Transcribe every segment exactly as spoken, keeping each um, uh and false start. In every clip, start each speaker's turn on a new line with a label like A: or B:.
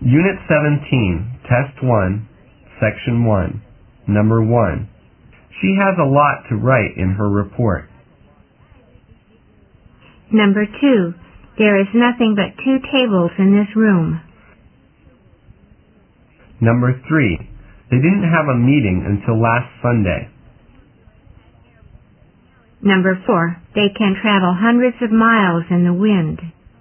A: Unit seventeen, Test one, Section one. Number one. She has a lot to write in her report.
B: Number two. There is nothing but two tables in this room.
A: Number three. They didn't have a meeting until last Sunday.
B: Number four. They can travel hundreds of miles in the wind.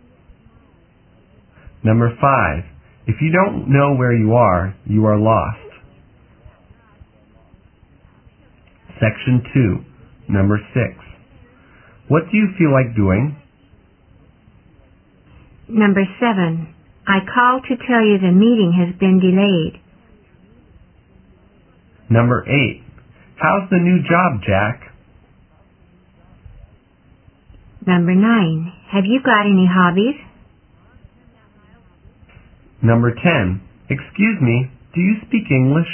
A: Number five. If you don't know where you are, you are lost. Section two. Number six. What do you feel like doing?
B: Number seven. I called to tell you the meeting has been delayed.
A: Number eight. How's the new job, Jack?
B: Number nine. Have you got any hobbies?
A: Number ten. Excuse me, do you speak English?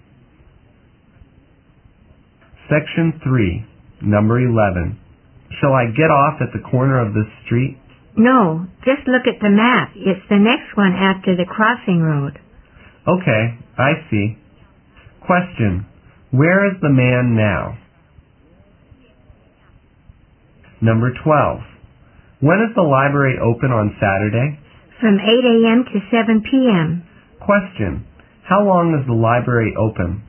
A: Section three. Number eleven. Shall I get off at the corner of this street?
B: No, just look at the map. It's the next one after the crossing road.
A: Okay, I see. Question. Where is the man now? Number twelve. When is the library open on Saturday?
B: From eight a.m. to seven p.m.
A: Question. How long is the library open?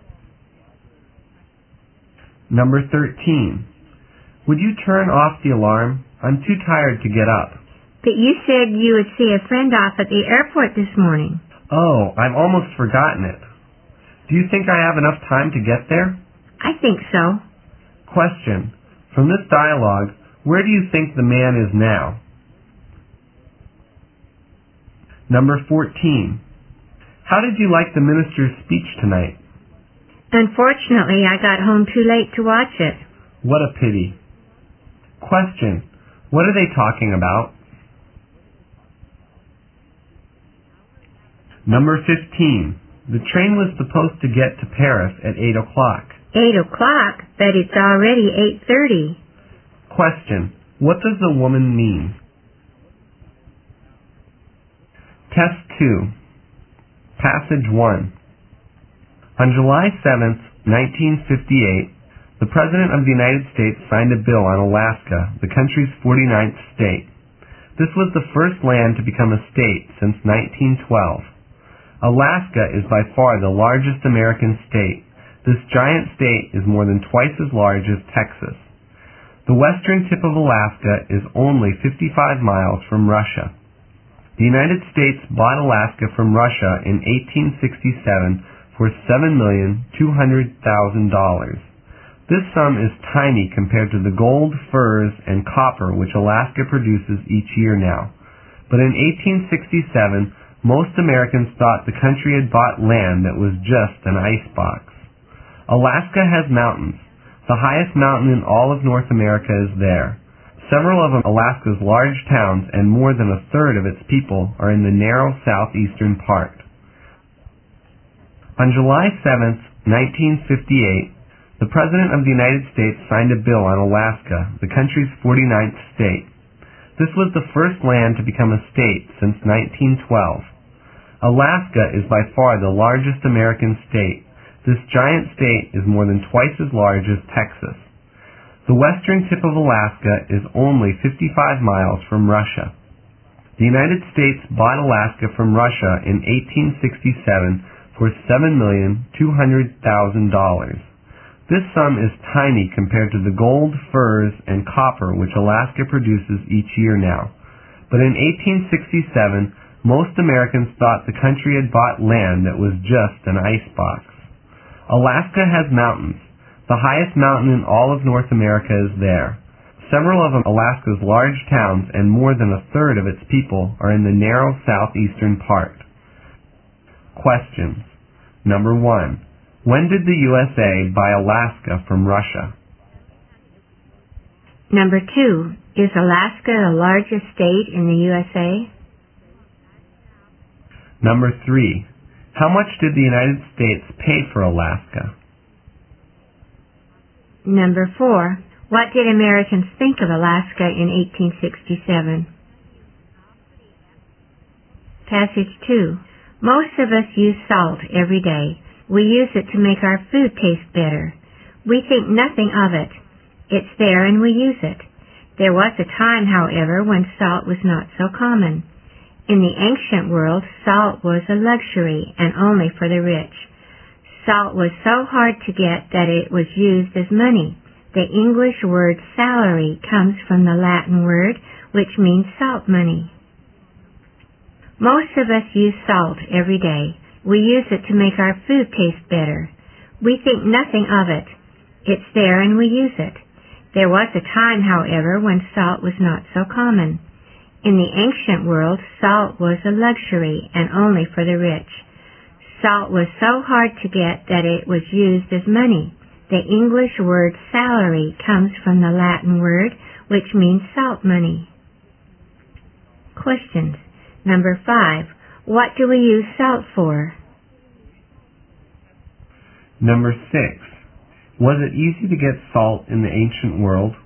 A: Number thirteen. Would you turn off the alarm? I'm too tired to get up.
B: But you said you would see a friend off at the airport this morning.
A: Oh, I've almost forgotten it. Do you think I have enough time to get there?
B: I think so.
A: Question. From this dialogue, where do you think the man is now? Number fourteen. How did you like the minister's speech tonight?
B: Unfortunately, I got home too late to watch it.
A: What a pity. Question. What are they talking about? Number fifteen. The train was supposed to get to Paris at eight o'clock.
B: Eight o'clock? But it's already eight thirty.
A: Question. What does the woman mean? Test two. Passage one. On July seventh, nineteen fifty-eight, the President of the United States signed a bill on Alaska, the country's forty-ninth state. This was the first land to become a state since nineteen twelve. Alaska is by far the largest American state. This giant state is more than twice as large as Texas. The western tip of Alaska is only fifty-five miles from Russia. The United States bought Alaska from Russia in eighteen sixty-seven for seven million two hundred thousand dollars. This sum is tiny compared to the gold, furs, and copper which Alaska produces each year now. But in eighteen sixty-seven, most Americans thought the country had bought land that was just an icebox. Alaska has mountains. The highest mountain in all of North America is there. Several of Alaska's large towns and more than a third of its people are in the narrow southeastern part. On July seventh, nineteen fifty-eight, the President of the United States signed a bill on Alaska, the country's forty-ninth state. This was the first land to become a state since nineteen twelve. Alaska is by far the largest American state. This giant state is more than twice as large as Texas. The western tip of Alaska is only fifty-five miles from Russia. The United States bought Alaska from Russia in eighteen sixty-seven for seven million two hundred thousand dollars. This sum is tiny compared to the gold, furs, and copper which Alaska produces each year now. But in eighteen sixty-seven, most Americans thought the country had bought land that was just an icebox. Alaska has mountains. The highest mountain in all of North America is there. Several of Alaska's large towns and more than a third of its people are in the narrow southeastern part. Questions. Number one. When did the U S A buy Alaska from Russia?
B: Number two. Is Alaska the largest state in the U S A?
A: Number three. How much did the United States pay for Alaska?
B: Number four. What did Americans think of Alaska in eighteen sixty-seven? Passage two. Most of us use salt every day. We use it to make our food taste better. We think nothing of it. It's there and we use it. There was a time, however, when salt was not so common. In the ancient world, salt was a luxury and only for the rich. Salt was so hard to get that it was used as money. The English word salary comes from the Latin word, which means salt money. Most of us use salt every day. We use it to make our food taste better. We think nothing of it. It's there and we use it. There was a time, however, when salt was not so common. In the ancient world, salt was a luxury and only for the rich. Salt was so hard to get that it was used as money. The English word salary comes from the Latin word, which means salt money. Questions. Number five. What do we use salt for?
A: Number six. Was it easy to get salt in the ancient world?